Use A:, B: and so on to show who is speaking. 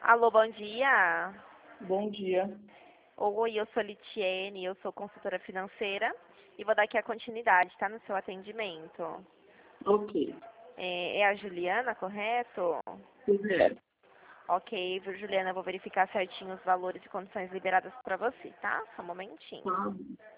A: Alô, bom dia.
B: Bom dia.
A: Oi, eu sou Litiene, eu sou consultora financeira e vou dar aqui a continuidade, tá, no seu atendimento.
B: Ok.
A: É a Juliana, correto?
B: Correto.
A: Ok, Juliana, eu vou verificar certinho os valores e condições liberadas para você, tá? Só um momentinho.
B: Tá.